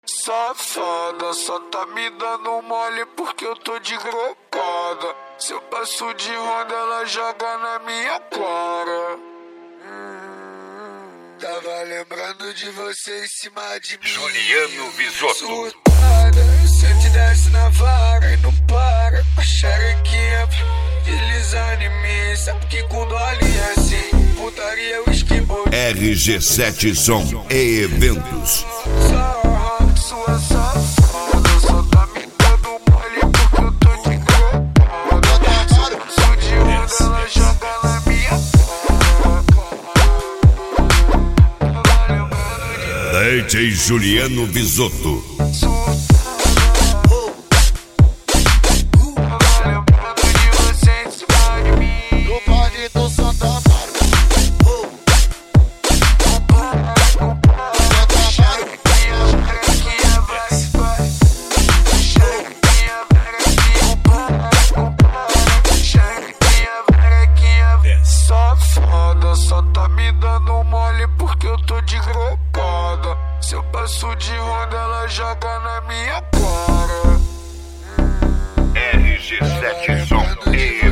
Safada, só tá me dando mole porque eu tô de grocada. Se eu passo de ronda, ela joga na minha cara. Tava lembrando de você em cima de mim. Juliano Visotto. Surtada, sente e desce na vara e não para. A xerequinha deslizando em mim. Sabe que com dole é assim. Putaria, whisky, boi. RG7 Som e Eventos. Sua safada, só tá me dando mole porque eu tô de grocada. Se eu passo de onda, ela joga na minha cara. DJ Juliano Visotto. Safada, só tá me dando mole porque eu tô de grocada. Se eu passo de ronda, ela joga na minha cara. RG7 Som e